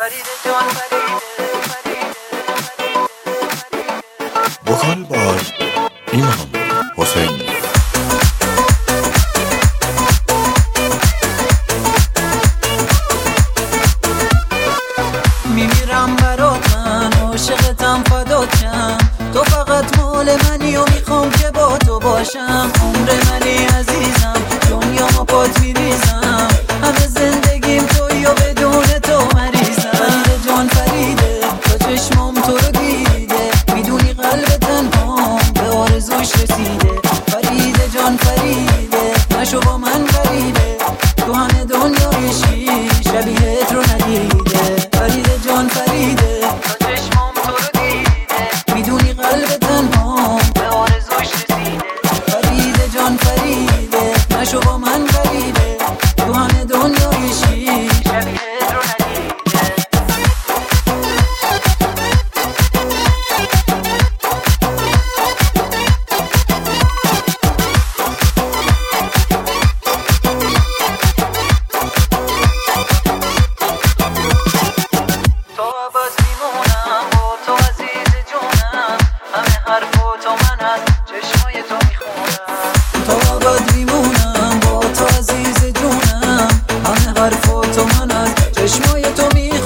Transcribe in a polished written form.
وکال بای ایمان حسین. میمیرم برات، من عاشقتم، فداتم، تو فقط مال منی و میخوام که با تو باشم. عمر منی عزیزم، دنیا ما پات میریزم، همه زندگیم توی و بدون تو مریضم. فریده جان فریده، تا چشمام تو رو دیده، میدونی قلب تنهام به آرزوش رسیده. فریده جان فریده، نشو با من غریبه، تو همه دنیای شبیهت رو ندیده. فریده جان فریده، تا چشمام تو رو دیده، میدونی قلب تنهام به آرزوش رسیده. فریده جان فریده، نشو با من غریبه، تو همه دنیای شبیهت رو ندیده. حرفاتو من از چشمای تو میخونم.